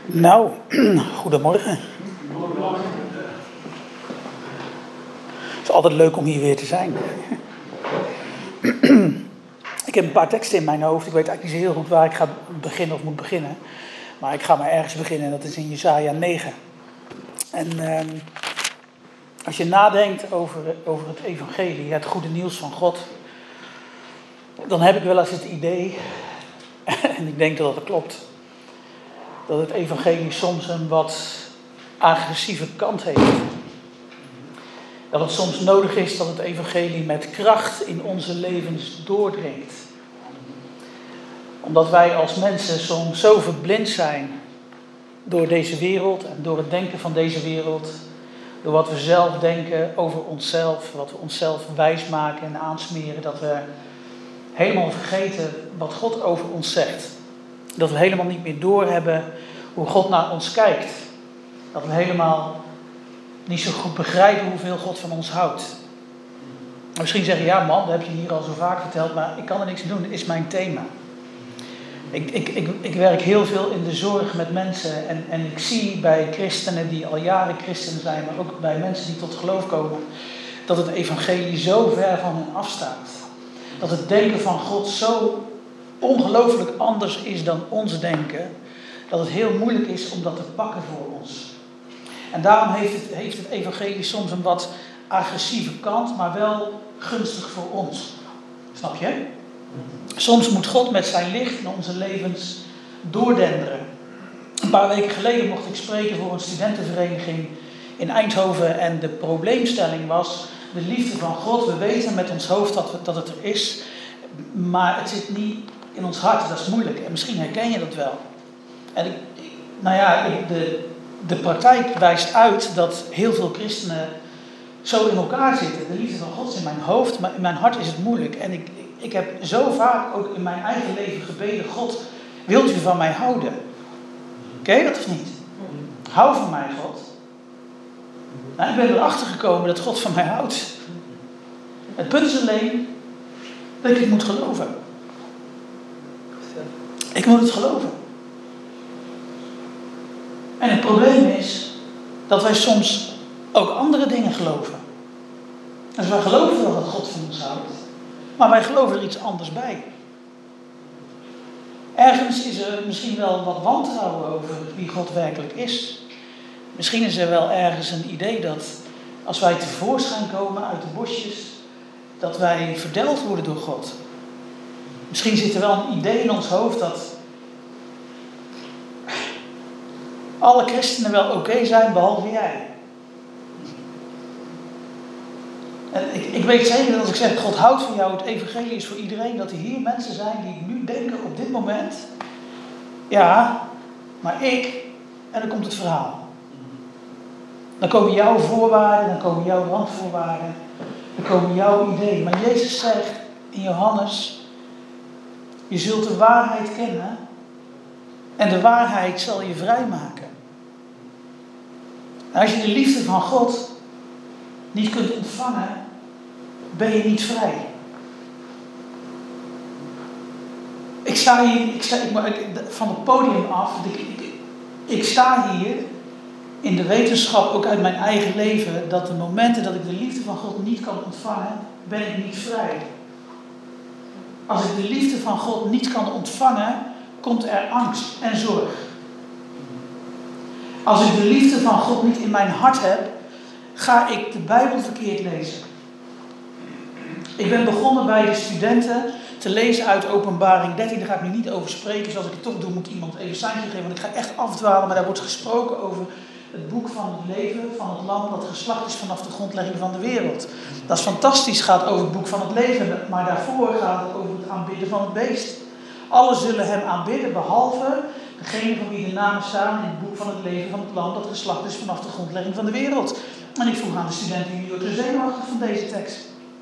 Nou, goedemorgen. Het is altijd leuk om hier weer te zijn. Ik heb een paar teksten in mijn hoofd. Ik weet eigenlijk niet zo heel goed waar ik ga beginnen of moet beginnen. Maar ik ga maar ergens beginnen en dat is in Jesaja 9. En als je nadenkt over het evangelie, het goede nieuws van God, dan heb ik wel eens het idee, en ik denk dat dat klopt, dat het evangelie soms een wat agressieve kant heeft. Dat het soms nodig is dat het evangelie met kracht in onze levens doordringt. Omdat wij als mensen soms zo verblind zijn door deze wereld en door het denken van deze wereld. Door wat we zelf denken over onszelf, wat we onszelf wijsmaken en aansmeren. Dat we helemaal vergeten wat God over ons zegt. Dat we helemaal niet meer doorhebben hoe God naar ons kijkt. Dat we helemaal niet zo goed begrijpen hoeveel God van ons houdt. Misschien zeggen, ja man, dat heb je hier al zo vaak verteld, maar ik kan er niks aan doen, dat is mijn thema. Ik werk heel veel in de zorg met mensen en ik zie bij christenen die al jaren christenen zijn, maar ook bij mensen die tot geloof komen, dat het evangelie zo ver van hen afstaat. Dat het denken van God zo ongelooflijk anders is dan ons denken, dat het heel moeilijk is om dat te pakken voor ons. En daarom heeft het evangelie soms een wat agressieve kant, maar wel gunstig voor ons. Snap je? Soms moet God met zijn licht in onze levens doordenderen. Een paar weken geleden mocht ik spreken voor een studentenvereniging in Eindhoven en de probleemstelling was de liefde van God. We weten met ons hoofd dat het er is, maar het zit niet in ons hart. Dat is moeilijk en misschien herken je dat wel. En de praktijk wijst uit dat heel veel christenen zo in elkaar zitten. De liefde van God is in mijn hoofd, maar in mijn hart is het moeilijk. En ik heb zo vaak ook in mijn eigen leven gebeden, God, wilt u van mij houden? Ken je dat of niet? Hou van mij, God. Nou, ik ben erachter gekomen dat God van mij houdt. Het punt is alleen dat ik het moet geloven. Ik moet het geloven. En het probleem is dat wij soms ook andere dingen geloven. Dus wij geloven wel dat God van ons houdt, maar wij geloven er iets anders bij. Ergens is er misschien wel wat wantrouwen over wie God werkelijk is. Misschien is er wel ergens een idee dat als wij tevoorschijn komen uit de bosjes, dat wij verdeld worden door God. Misschien zit er wel een idee in ons hoofd dat alle christenen wel oké zijn, behalve jij. En ik weet zeker dat als ik zeg, God houdt van jou, het evangelie is voor iedereen, dat er hier mensen zijn die nu denken op dit moment, ja, maar ik, en dan komt het verhaal. Dan komen jouw voorwaarden, dan komen jouw randvoorwaarden, dan komen jouw ideeën. Maar Jezus zegt in Johannes, je zult de waarheid kennen en de waarheid zal je vrijmaken. En als je de liefde van God niet kunt ontvangen, ben je niet vrij. Ik sta hier, van het podium af, ik sta hier in de wetenschap, ook uit mijn eigen leven, dat de momenten dat ik de liefde van God niet kan ontvangen, ben ik niet vrij. Als ik de liefde van God niet kan ontvangen, komt er angst en zorg. Als ik de liefde van God niet in mijn hart heb, ga ik de Bijbel verkeerd lezen. Ik ben begonnen bij de studenten te lezen uit Openbaring 13. Daar ga ik nu niet over spreken. Dus als ik het toch doe, moet iemand even een seintje geven. Want ik ga echt afdwalen. Maar daar wordt gesproken over het boek van het leven van het lam dat geslacht is vanaf de grondlegging van de wereld. Dat is fantastisch. Gaat over het boek van het leven. Maar daarvoor gaat het over het aanbidden van het beest. Alle zullen hem aanbidden, behalve degene van wie de namen staan in het boek van het leven van het lam dat geslacht is vanaf de grondlegging van de wereld. En ik vroeg aan de studenten, jullie ook zo zenuwachtig van deze tekst?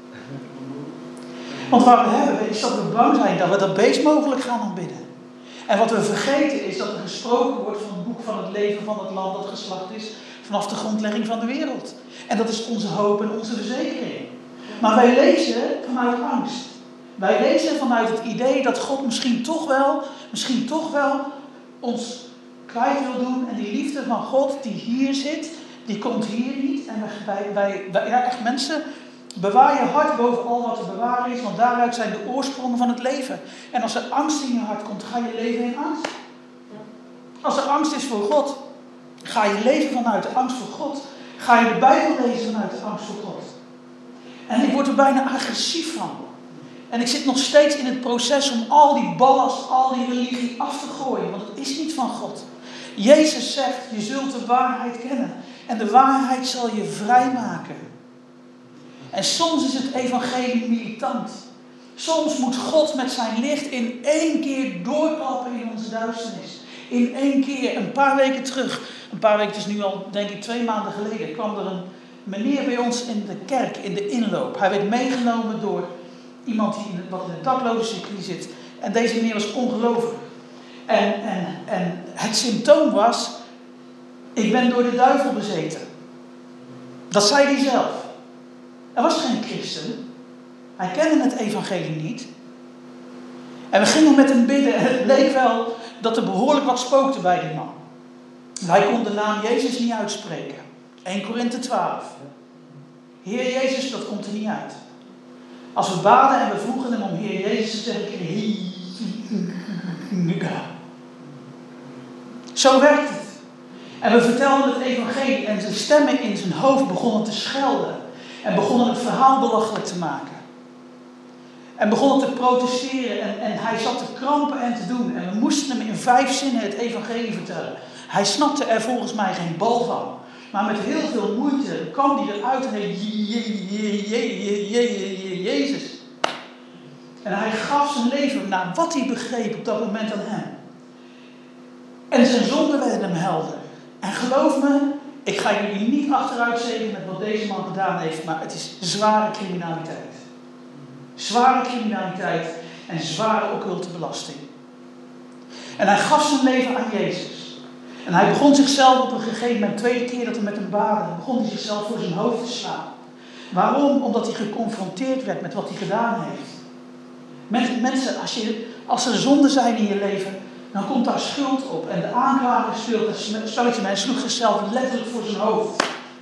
Want wat we hebben is dat we bang zijn dat we dat beest mogelijk gaan aanbidden. En wat we vergeten is dat er gesproken wordt van het boek van het leven van het lam dat geslacht is vanaf de grondlegging van de wereld. En dat is onze hoop en onze verzekering. Maar wij lezen vanuit angst. Wij lezen vanuit het idee dat God misschien toch wel ons kwijt wil doen. En die liefde van God die hier zit, die komt hier niet. En echt mensen, bewaar je hart boven al wat te bewaren is. Want daaruit zijn de oorsprongen van het leven. En als er angst in je hart komt, ga je leven in angst. Als er angst is voor God, ga je leven vanuit de angst voor God. Ga je de Bijbel lezen vanuit de angst voor God. En ik word er bijna agressief van. En ik zit nog steeds in het proces om al die ballast, al die religie af te gooien. Want het is niet van God. Jezus zegt, je zult de waarheid kennen. En de waarheid zal je vrijmaken. En soms is het evangelie militant. Soms moet God met zijn licht in één keer doorklappen in onze duisternis. In één keer, een paar weken terug. Een paar weken, het is nu al denk ik 2 maanden geleden. Kwam er een meneer bij ons in de kerk, in de inloop. Hij werd meegenomen door iemand die in het daklozencircuit zit. En deze meneer was ongelovig. En het symptoom was, ik ben door de duivel bezeten. Dat zei hij zelf. Hij was geen christen. Hij kende het evangelie niet. En we gingen met hem bidden. En het leek wel dat er behoorlijk wat spookte bij die man. Hij kon de naam Jezus niet uitspreken. 1 Korinthe 12. Heer Jezus, dat komt er niet uit. Als we baden en we vroegen hem om Heer Jezus te zeggen, zo werkt het. En we vertelden het evangelie en zijn stemmen in zijn hoofd begonnen te schelden. En begonnen het verhaal belachelijk te maken. En begonnen te protesteren en hij zat te krampen en te doen. En we moesten hem in 5 zinnen het evangelie vertellen. Hij snapte er volgens mij geen bal van. Maar met heel veel moeite kwam hij eruit en hij Jezus. En hij gaf zijn leven naar wat hij begreep op dat moment aan hem. En zijn zonden werden hem helder. En geloof me, ik ga jullie niet achteruit zetten met wat deze man gedaan heeft, maar het is zware criminaliteit. Zware criminaliteit en zware occulte belasting. En hij gaf zijn leven aan Jezus. En hij begon zichzelf op een gegeven moment, 2e keer dat hij met hem baden, begon hij zichzelf voor zijn hoofd te slaan. Waarom? Omdat hij geconfronteerd werd met wat hij gedaan heeft. Mensen, als er zonden zijn in je leven, dan komt daar schuld op. En de aanklager sloeg zichzelf letterlijk voor zijn hoofd.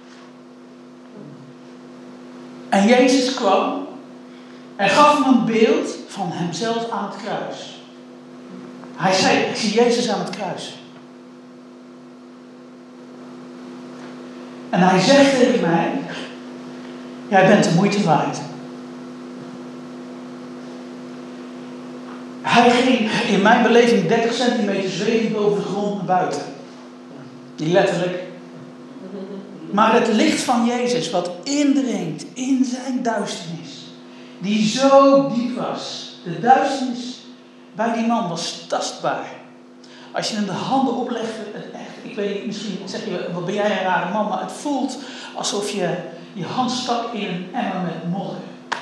En Jezus kwam en gaf hem een beeld van hemzelf aan het kruis. Hij zei, ik zie Jezus aan het kruis. En hij zegt tegen mij, jij bent de moeite waard. Hij ging in mijn beleving 30 centimeter zwevend boven de grond naar buiten. Niet letterlijk. Maar het licht van Jezus wat indringt in zijn duisternis. Die zo diep was. De duisternis bij die man was tastbaar. Als je hem de handen oplegt, ik weet niet, misschien zeg je, wat ben jij een rare man, maar het voelt alsof je je hand stak in een emmer met modder.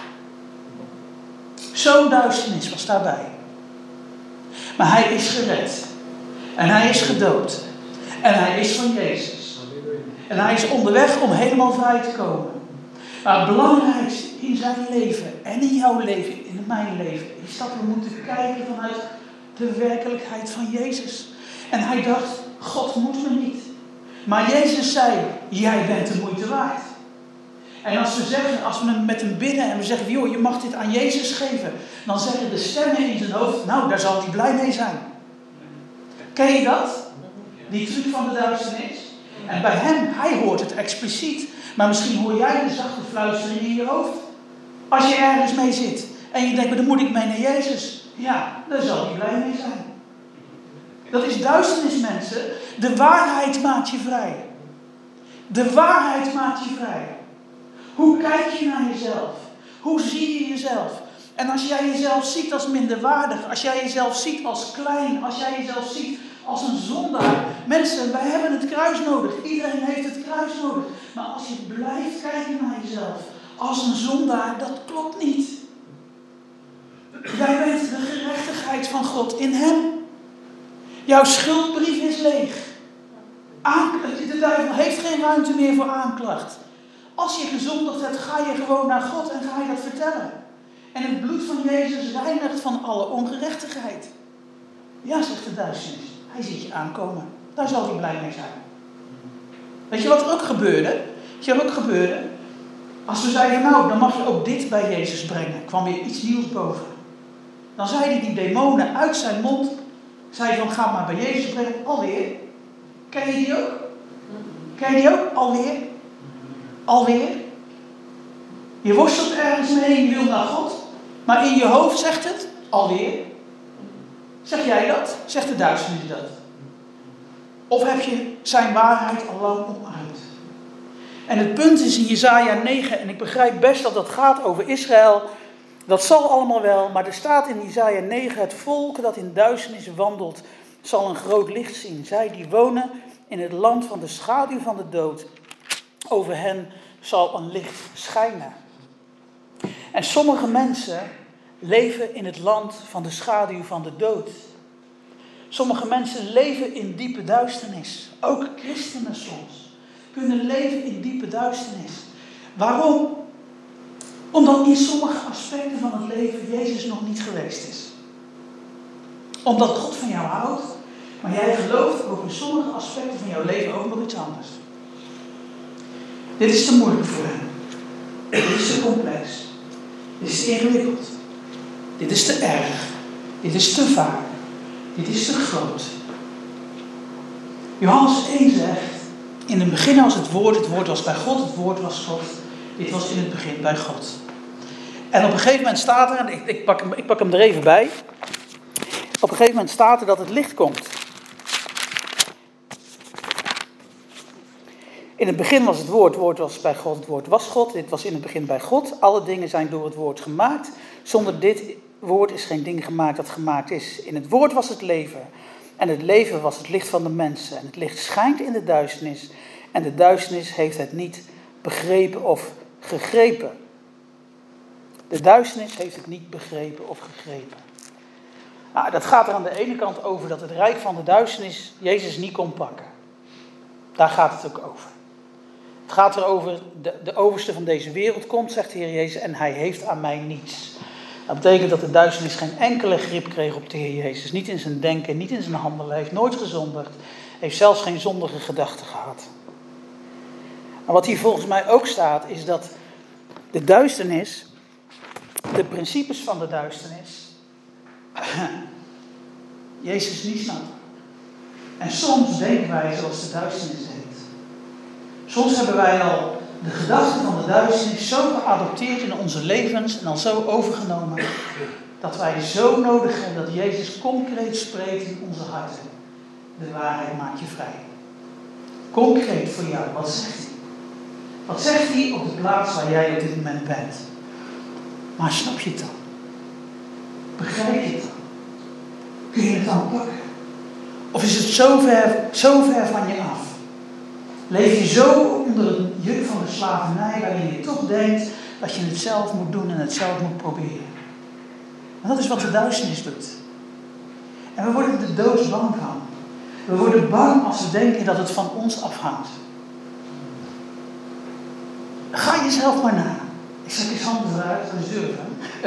Zo'n duisternis was daarbij. Maar hij is gered. En hij is gedoopt. En hij is van Jezus. En hij is onderweg om helemaal vrij te komen. Maar het belangrijkste in zijn leven en in jouw leven, in mijn leven, is dat we moeten kijken vanuit de werkelijkheid van Jezus. En hij dacht, God moet me niet. Maar Jezus zei, jij bent de moeite waard. En als we met hem bidden en we zeggen, joh, je mag dit aan Jezus geven. Dan zeggen de stemmen in zijn hoofd, nou, daar zal hij blij mee zijn. Ken je dat? Die truc van de duisternis. En bij hem, hij hoort het expliciet. Maar misschien hoor jij de zachte fluistering in je hoofd. Als je ergens mee zit. En je denkt, maar dan moet ik mee naar Jezus. Ja, daar zal hij blij mee zijn. Dat is duisternis, mensen. De waarheid maakt je vrij. De waarheid maakt je vrij. Hoe kijk je naar jezelf? Hoe zie je jezelf? En als jij jezelf ziet als minderwaardig, als jij jezelf ziet als klein, als jij jezelf ziet als een zondaar. Mensen, wij hebben het kruis nodig. Iedereen heeft het kruis nodig. Maar als je blijft kijken naar jezelf als een zondaar, dat klopt niet. Jij bent de gerechtigheid van God in hem. Jouw schuldbrief is leeg. De duivel heeft geen ruimte meer voor aanklacht. Als je gezondigd hebt, ga je gewoon naar God en ga je dat vertellen. En het bloed van Jezus reinigt van alle ongerechtigheid. Ja, zegt de duisternis. Hij ziet je aankomen. Daar zal hij blij mee zijn. Weet je wat er ook gebeurde? Als we zeiden, nou, dan mag je ook dit bij Jezus brengen. Kwam weer iets nieuws boven. Dan zeiden die demonen uit zijn mond, zei van, ga maar bij Jezus brengen. Alweer. Ken je die ook? Alweer. Je worstelt ergens mee, je wil naar God. Maar in je hoofd zegt het, alweer. Zeg jij dat? Zegt de duisternis dat? Of heb je zijn waarheid al lang onuit? En het punt is in Jesaja 9, en ik begrijp best dat dat gaat over Israël. Dat zal allemaal wel, maar er staat in Jesaja 9, het volk dat in duisternis wandelt, zal een groot licht zien. Zij die wonen in het land van de schaduw van de dood, over hen zal een licht schijnen. En sommige mensen leven in het land van de schaduw van de dood. Sommige mensen leven in diepe duisternis. Ook christenen soms kunnen leven in diepe duisternis. Waarom? Omdat in sommige aspecten van het leven Jezus nog niet geweest is. Omdat God van jou houdt, maar jij gelooft ook in sommige aspecten van jouw leven ook nog iets anders. Dit is te moeilijk voor hem. Dit is te complex. Dit is te ingewikkeld. Dit is te erg. Dit is te vaak. Dit is te groot. Johannes 1 zegt, in het begin was het woord was bij God, het woord was God. Dit was in het begin bij God. En op een gegeven moment staat er, en ik pak hem er even bij. Op een gegeven moment staat er dat het licht komt. In het begin was het woord was bij God, het woord was God. Dit was in het begin bij God. Alle dingen zijn door het woord gemaakt. Zonder dit woord is geen ding gemaakt dat gemaakt is. In het woord was het leven. En het leven was het licht van de mensen. En het licht schijnt in de duisternis. En de duisternis heeft het niet begrepen of gegrepen. De duisternis heeft het niet begrepen of gegrepen. Nou, dat gaat er aan de ene kant over dat het rijk van de duisternis Jezus niet kon pakken. Daar gaat het ook over. Het gaat erover, de overste van deze wereld komt, zegt de Heer Jezus, en hij heeft aan mij niets. Dat betekent dat de duisternis geen enkele grip kreeg op de Heer Jezus. Niet in zijn denken, niet in zijn handelen. Hij heeft nooit gezondigd. Heeft zelfs geen zondige gedachten gehad. Maar wat hier volgens mij ook staat, is dat de duisternis, de principes van de duisternis, Jezus niet snapt. En soms denken wij zoals de duisternis denkt. Soms hebben wij al de gedachten van de duisternis zo geadopteerd in onze levens en al zo overgenomen, dat wij zo nodig hebben dat Jezus concreet spreekt in onze harten. De waarheid maakt je vrij. Concreet voor jou, wat zegt hij? Wat zegt hij op de plaats waar jij op dit moment bent? Maar snap je het dan? Begrijp je het dan? Kun je het dan pakken? Of is het zo ver van je af? Leef je zo onder het juk van de slavernij, waarin je toch denkt dat je het zelf moet doen en het zelf moet proberen. En dat is wat de duisternis doet. En we worden er doodsbang van. We worden bang als we denken dat het van ons afhangt. Ga jezelf maar na. Ik zet je handen eruit, reserve.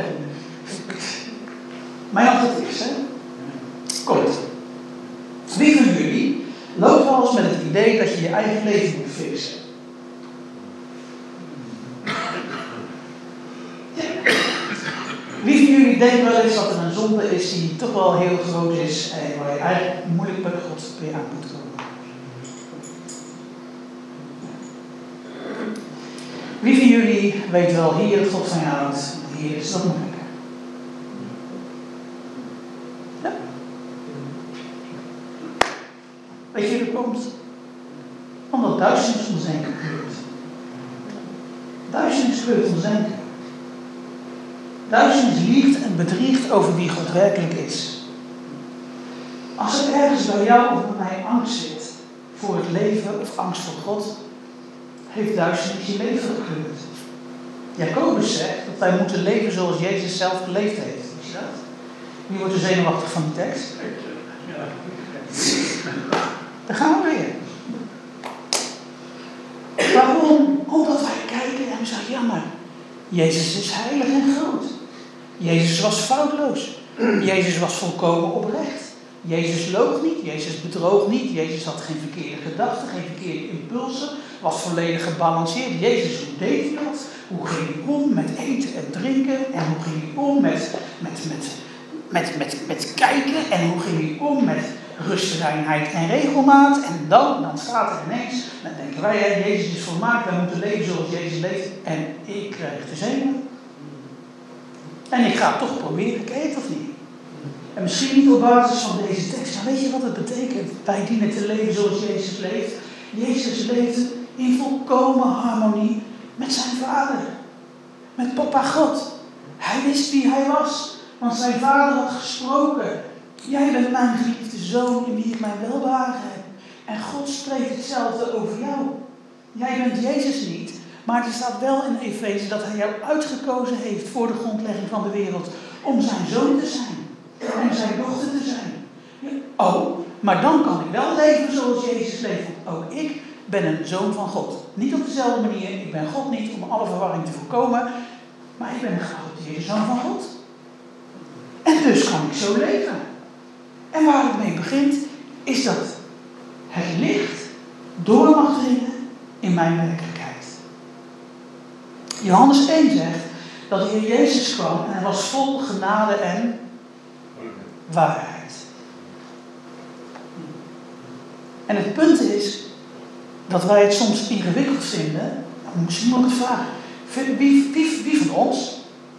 Mijn antwoord is, hè? Komt. Wie van jullie loopt wel eens met het idee dat je je eigen leven moet fixen? Ja. Wie van jullie denkt wel eens dat er een zonde is die toch wel heel groot is en waar je eigenlijk moeilijk bij God weer aan moet komen? Wie van jullie weet wel, hier het God van je houdt, hier is dat moeilijk? Ja. Weet je, dat komt omdat duisternis ons denken kleurt. Duisternis kleurt ons denken. Duisternis liegt en bedriegt over wie God werkelijk is. Als er ergens bij jou of bij mij angst zit voor het leven of angst voor God, heeft duisternis je leven gekleurd. Jacobus zegt dat wij moeten leven zoals Jezus zelf geleefd heeft. Zie je dat? Wie wordt er zenuwachtig van die tekst? Daar gaan we weer. Waarom? Omdat wij kijken en we zeggen, ja maar, Jezus is heilig en groot. Jezus was foutloos. Jezus was volkomen oprecht. Jezus loog niet, Jezus bedroog niet, Jezus had geen verkeerde gedachten, geen verkeerde impulsen, was volledig gebalanceerd. Jezus, hoe deed hij dat? Hoe ging hij om met eten en drinken? En hoe ging hij om met kijken? En hoe ging hij om met rust, reinheid en regelmaat? En dan staat er ineens, dan denken wij, Jezus is volmaakt, wij moeten leven zoals Jezus leeft. En ik krijg de zenuwen. En ik ga het toch proberen, ken je het of niet? En misschien niet op basis van deze tekst, maar weet je wat het betekent? Wij dienen te leven zoals Jezus leeft. Jezus leefde in volkomen harmonie met zijn vader. Met papa God. Hij wist wie hij was, want zijn vader had gesproken. Jij bent mijn geliefde zoon in wie ik mijn welbehagen heb. En God spreekt hetzelfde over jou. Jij bent Jezus niet, maar er staat wel in Efeze dat hij jou uitgekozen heeft voor de grondlegging van de wereld om zijn zoon te zijn. En zijn dochter te zijn. Oh, maar dan kan ik wel leven zoals Jezus leeft. Want ook ik ben een zoon van God. Niet op dezelfde manier. Ik ben God niet om alle verwarring te voorkomen. Maar ik ben een geadopteerde zoon van God. En dus kan ik zo leven. En waar het mee begint, is dat het licht door mag dringen in mijn werkelijkheid. Johannes 1 zegt dat de Heer Jezus kwam en hij was vol genade en waarheid. En het punt is dat wij het soms ingewikkeld vinden. Misschien moet ik het vragen. Wie van ons?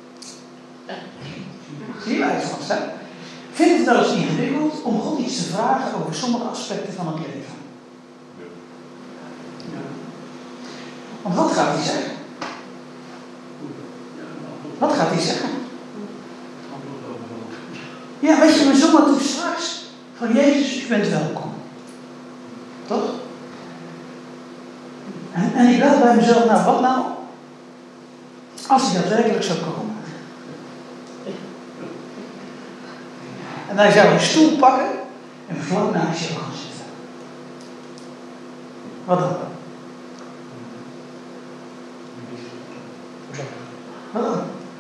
Zie wij het vast, hè? Vindt het wel eens ingewikkeld om God iets te vragen over sommige aspecten van het leven? Want wat gaat hij zeggen? Wat gaat hij zeggen? Ja, weet je, we zongen toen straks van Jezus, u bent welkom. Toch? En ik dacht bij mezelf, nou wat nou? Als hij daadwerkelijk zou komen. En hij zou een stoel pakken en vlak naast jou gaan zitten. Wat dan? Wat dan?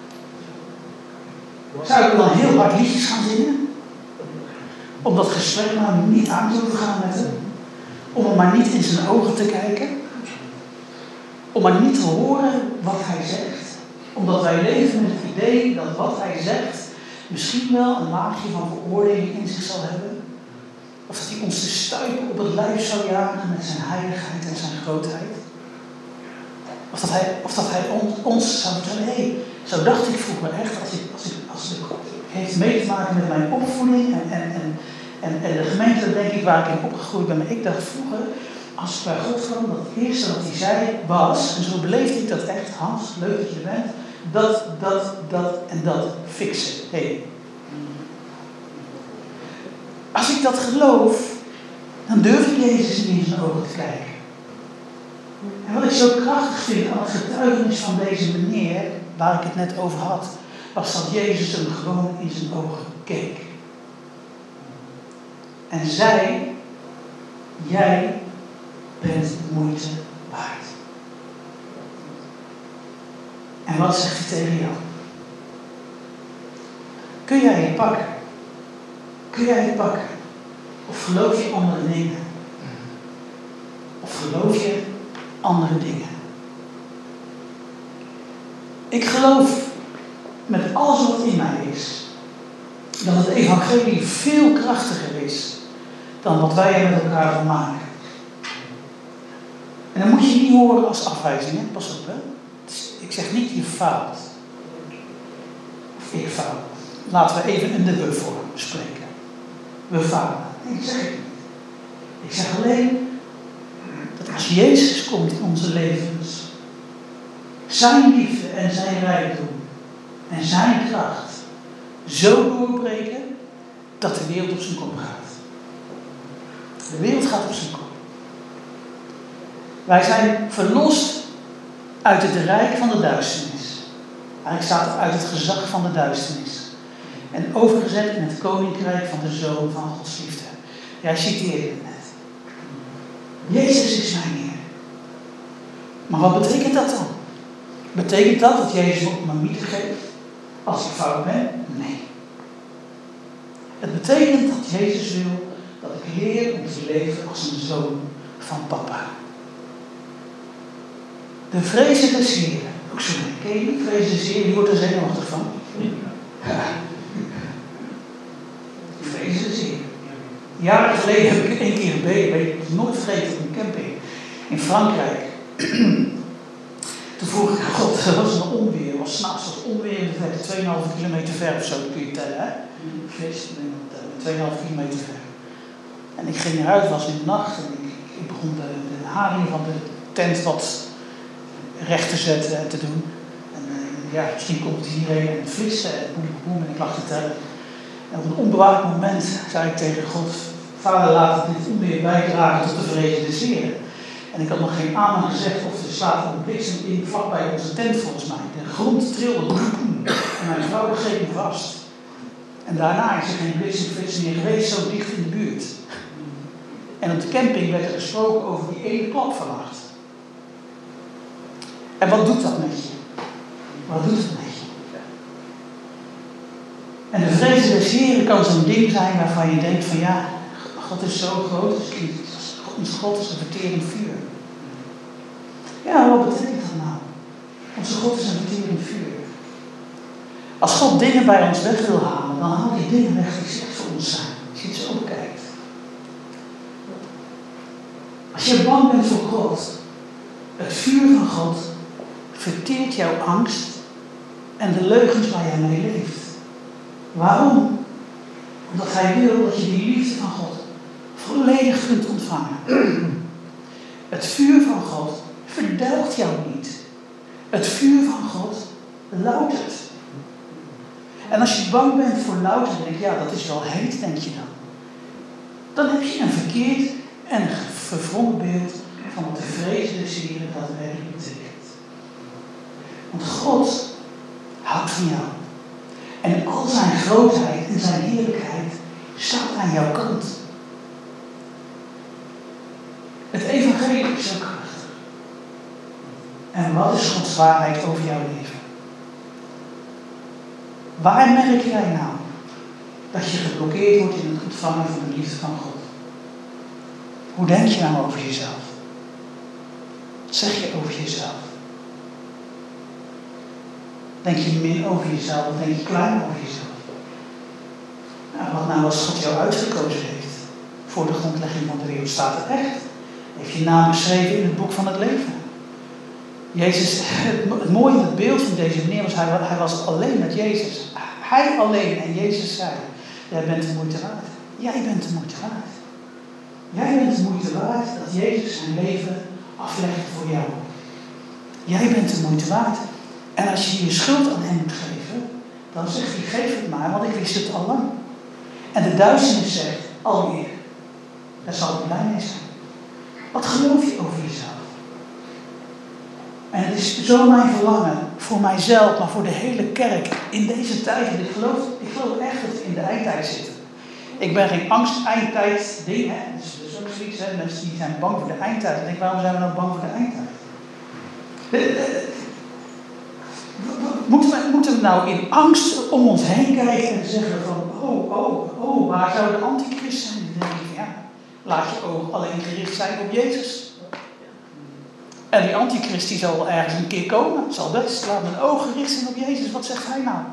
Zou ik dan heel hard liedjes gaan zingen? Om dat gesprek maar niet aan te hoeven gaan met hem? Om hem maar niet in zijn ogen te kijken? Om maar niet te horen wat hij zegt? Omdat wij leven met het idee dat wat hij zegt misschien wel een laagje van veroordeling in zich zal hebben. Of dat hij ons te stuipen op het lijf zou jagen met zijn heiligheid en zijn grootheid. Of dat hij ons zou vertellen, hé, zo dacht ik vroeger echt, als het heeft mee te maken met mijn opvoeding en de gemeente, denk ik, waar ik in opgegroeid ben. Maar ik dacht vroeger, als ik bij God kwam, dat het eerste wat hij zei was, en zo beleefde ik dat echt, Hans, leuk dat je er bent, dat fixen. Hey. Als ik dat geloof, dan durf ik Jezus niet in zijn ogen te kijken. En wat ik zo krachtig vind aan het getuigenis van deze meneer, waar ik het net over had, was dat Jezus hem gewoon in zijn ogen keek. En zei, jij bent de moeite waard. En wat zegt hij tegen jou? Kun jij het pakken? Kun jij het pakken? Of geloof je andere dingen? Of geloof je andere dingen? Ik geloof met alles wat in mij is, dat het evangelie veel krachtiger is dan wat wij er met elkaar van maken. En dan moet je niet horen als afwijzing, hè? Pas op, hè? Ik zeg niet je faalt. Of ik faal. Laten we even in de we-vorm spreken. We falen. Nee, ik zeg het niet. Ik zeg alleen dat als Jezus komt in onze levens, zijn liefde en zijn rijkdom en zijn kracht zo doorbreken dat de wereld op zijn kop gaat. De wereld gaat op zijn kop. Wij zijn verlost uit het rijk van de duisternis. Eigenlijk staat het uit het gezag van de duisternis. En overgezet in het koninkrijk van de Zoon van Gods liefde. Jij citeerde het net. Jezus is mijn Heer. Maar wat betekent dat dan? Betekent dat dat Jezus me op mijn mythe geeft? Als ik fout ben? Nee. Het betekent dat Jezus wil dat ik leer om te leven als een zoon van papa. De vrezen des Heren. Ook zo, ken je die vrezen des Heren? Die wordt er zenuwachtig van. Ja. Vrezen des Heren. Jaren geleden heb ik 1 keer een weet ik nooit vergeten, op een camping in Frankrijk. Toen vroeg ik aan God, er was een onweer. Het was 'nachts wat onweer in de verte, 2,5 kilometer ver of zo, dat kun je tellen, hè? 2,5 kilometer ver. En ik ging eruit, het was in de nacht, en ik begon de haring van de tent wat recht te zetten en te doen. En misschien komt het hierheen en het flitste en boem, en ik lag te tellen. En op een onbewaakt moment zei ik tegen God, Vader, laat dit onweer bijdragen tot de vrede des Heren. En ik had nog geen amen gezegd of er slaat een bliksem in vlakbij onze tent volgens mij. De grond trilde en mijn vrouw greep me vast. En daarna is er geen bliksemflits meer geweest, zo dicht in de buurt. En op de camping werd er gesproken over die ene klap vannacht. En wat doet dat met je? Wat doet het met je? En de vrees des Heren kan zo'n ding zijn waarvan je denkt van ja, God is zo groot, ons God is een verterend vuur. Ja, wat betekent dat nou? Onze God is een verterend vuur. Als God dingen bij ons weg wil halen, dan haalt hij dingen weg die slecht voor ons zijn. Als je het zo bekijkt. Als je bang bent voor God, het vuur van God verteert jouw angst en de leugens waar jij mee leeft. Waarom? Omdat hij wil dat je die liefde van God volledig kunt ontvangen. Het vuur van God verdelgt jou niet. Het vuur van God loutert. En als je bang bent voor louter, denk je, ja, dat is wel heet, denk je dan. Dan heb je een verkeerd en verwrongen beeld van wat de vrees des Heren daadwerkelijk betekent. Want God houdt van jou. En al zijn grootheid en zijn heerlijkheid staat aan jouw kant. Het evangelie is ook krachtig. En wat is Gods waarheid over jouw leven? Waar merk jij nou dat je geblokkeerd wordt in het ontvangen van de liefde van God? Hoe denk je nou over jezelf? Wat zeg je over jezelf? Denk je min over jezelf of denk je klein over jezelf? Nou, wat nou als God jou uitgekozen heeft voor de grondlegging van de wereld? Staat er echt? Heeft je naam beschreven in het boek van het leven? Jezus, het mooie in het beeld van deze meneer was, hij was alleen met Jezus. Hij alleen en Jezus zei, jij bent de moeite waard. Jij bent de moeite waard. Jij bent de moeite waard dat Jezus zijn leven aflegt voor jou. Jij bent de moeite waard. En als je je schuld aan hem moet geven, dan zegt hij, geef het maar, want ik wist het al lang. En de duisternis zegt, alweer. Daar zal ik blij mee zijn. Wat geloof je over jezelf? En het is zo mijn verlangen voor mijzelf, maar voor de hele kerk in deze tijd. En ik geloof echt dat we in de eindtijd zitten. Ik ben geen angst-eindtijd ding, hè. Dus dat is ook zoiets, hè. Mensen die zijn bang voor de eindtijd. Ik denk, waarom zijn we nou bang voor de eindtijd? Moeten we nou in angst om ons heen kijken en zeggen van, oh, waar zou de antichrist zijn? Dan denk ik, ja, laat je oog alleen gericht zijn op Jezus. En die antichrist die zal ergens een keer komen. Zal best. Laat mijn ogen gericht zijn op Jezus. Wat zegt hij nou?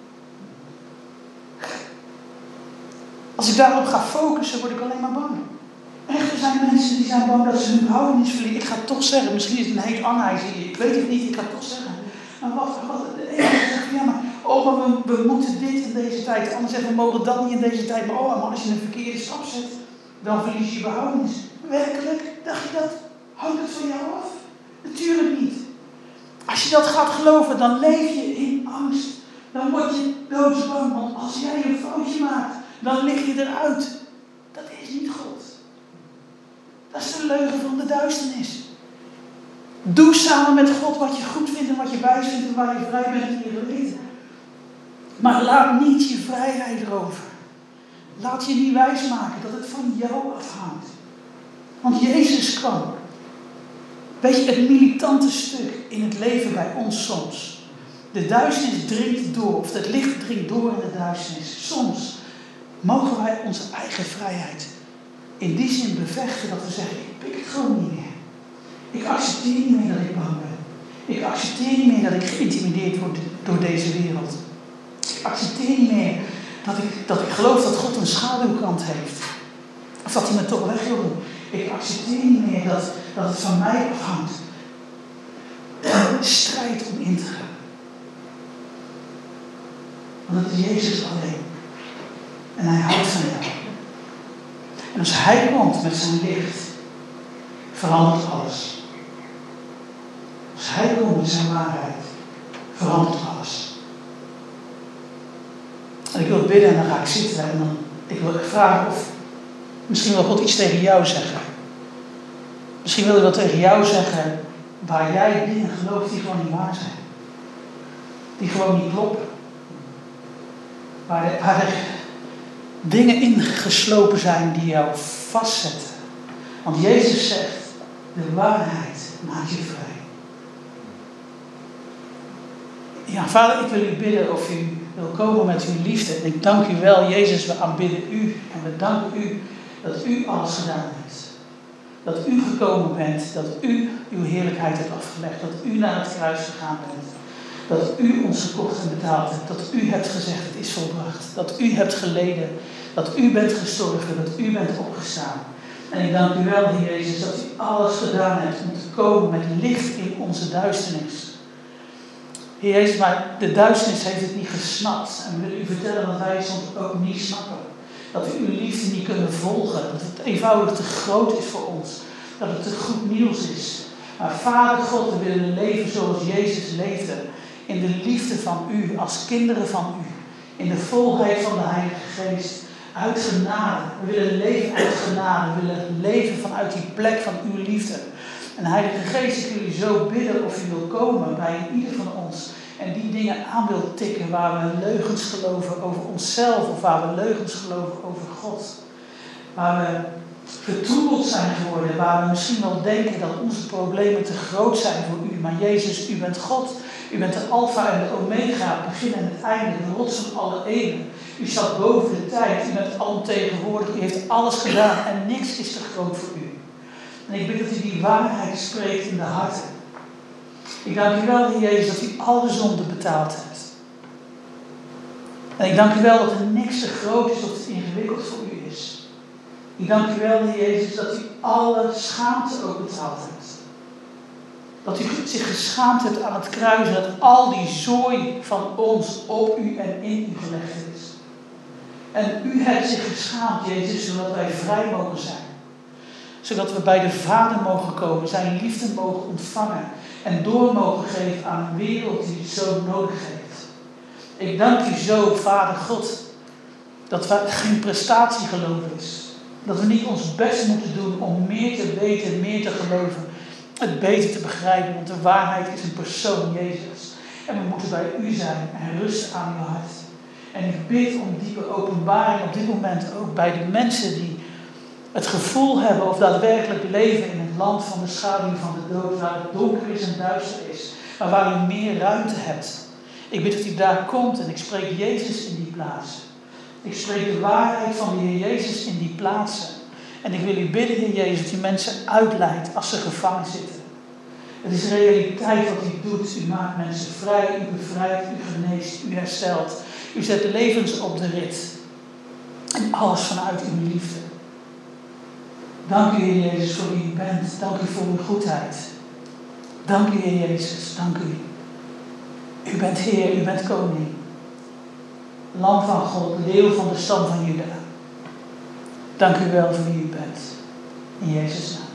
Als ik daarop ga focussen, word ik alleen maar bang. Echt, er zijn mensen die zijn bang dat ze hun behoudenis verliezen. Ik ga het toch zeggen. Misschien is het een heet angijs hier. Ik weet het niet. Ik ga het toch zeggen. Maar wat de ene zegt, ja, maar we moeten dit in deze tijd. De ander zegt, we mogen dat niet in deze tijd. Maar als je een verkeerde stap zet, dan verlies je je behoudenis. Werkelijk? Dacht je dat? Hangt het van jou af? Natuurlijk niet. Als je dat gaat geloven, dan leef je in angst. Dan word je doodsbang. Want als jij een foutje maakt, dan lig je eruit. Dat is niet God. Dat is de leugen van de duisternis. Doe samen met God wat je goed vindt en wat je wijs vindt en waar je vrij bent in je geweten. Maar laat niet je vrijheid erover. Laat je niet wijsmaken dat het van jou afhangt. Want Jezus kwam. Weet je, het militante stuk in het leven bij ons soms. De duisternis dringt door, of het licht dringt door in de duisternis. Soms mogen wij onze eigen vrijheid in die zin bevechten dat we zeggen, ik pik het gewoon niet meer. Ik accepteer niet meer dat ik bang ben. Ik accepteer niet meer dat ik geïntimideerd word door deze wereld. Ik accepteer niet meer dat ik geloof dat God een schaduwkant heeft. Of dat hij me toch weg wil doen. Ik accepteer niet meer dat het van mij afhangt. Strijd om in te gaan. Want het is Jezus alleen. En hij houdt van jou. En als hij komt met zijn licht, verandert alles. Als hij komt met zijn waarheid, verandert alles. En ik wil bidden en dan ga ik zitten en dan ik wil vragen of misschien wil God iets tegen jou zeggen. Misschien wil hij wel tegen jou zeggen waar jij dingen gelooft die gewoon niet waar zijn. Die gewoon niet kloppen. Waar er dingen ingeslopen zijn die jou vastzetten. Want Jezus zegt, de waarheid maakt je vrij. Ja, Vader, ik wil u bidden of u wil komen met uw liefde. En ik dank u wel, Jezus, we aanbidden u. En we danken u dat u alles gedaan heeft. Dat u gekomen bent, dat u uw heerlijkheid hebt afgelegd. Dat u naar het kruis gegaan bent. Dat u ons gekocht en betaald hebt. Dat u hebt gezegd, het is volbracht. Dat u hebt geleden. Dat u bent gestorven. Dat u bent opgestaan. En ik dank u wel, Heer Jezus, dat u alles gedaan hebt om te komen met licht in onze duisternis. Heer Jezus, maar de duisternis heeft het niet gesnapt. En we willen u vertellen dat wij soms ook niet snappen. Dat we uw liefde niet kunnen volgen. Dat het eenvoudig te groot is voor ons. Dat het te goed nieuws is. Maar Vader God, we willen leven zoals Jezus leefde. In de liefde van u, als kinderen van u. In de volheid van de Heilige Geest. Uit genade. We willen leven uit genade. We willen leven vanuit die plek van uw liefde. En Heilige Geest, ik wil u zo bidden of u wil komen bij ieder van ons. En die dingen aan wil tikken waar we leugens geloven over onszelf. Of waar we leugens geloven over God. Waar we vertroebeld zijn geworden. Waar we misschien wel denken dat onze problemen te groot zijn voor u. Maar Jezus, u bent God. U bent de Alpha en de Omega, het begin en het einde, de rots van alle eeuwen. U staat boven de tijd, u bent alomtegenwoordig, u heeft alles gedaan en niks is te groot voor u. En ik bid dat u die waarheid spreekt in de harten. Ik dank u wel, Heer Jezus, dat u alle zonde betaald hebt. En ik dank u wel dat er niks te groot is of te ingewikkeld voor u is. Ik dank u wel, Heer Jezus, dat u alle schaamte ook betaald hebt. Dat u zich geschaamd hebt aan het kruis. Dat al die zooi van ons op u en in u gelegd is. En u hebt zich geschaamd, Jezus, zodat wij vrij mogen zijn. Zodat we bij de Vader mogen komen. Zijn liefde mogen ontvangen. En door mogen geven aan een wereld die het zo nodig heeft. Ik dank u zo, Vader God. Dat wij geen prestatiegeloof is. Dat we niet ons best moeten doen om meer te weten, meer te geloven. Het beter te begrijpen, want de waarheid is een persoon, Jezus. En we moeten bij u zijn en rusten aan uw hart. En ik bid om diepe openbaring op dit moment ook bij de mensen die het gevoel hebben of daadwerkelijk leven in het land van de schaduw van de dood, waar het donker is en duister is, maar waar u meer ruimte hebt. Ik bid dat u daar komt en ik spreek Jezus in die plaatsen. Ik spreek de waarheid van de Heer Jezus in die plaatsen. En ik wil u bidden, Heer Jezus, dat u mensen uitleidt als ze gevangen zitten. Het is realiteit wat u doet. U maakt mensen vrij, u bevrijdt, u geneest, u herstelt. U zet levens op de rit. En alles vanuit uw liefde. Dank u, Heer Jezus, voor wie u bent. Dank u voor uw goedheid. Dank u, Heer Jezus. Dank u. U bent Heer, u bent koning. Lam van God, leeuw van de stam van Juda. Dank u wel voor wie u bent. In Jezus' naam.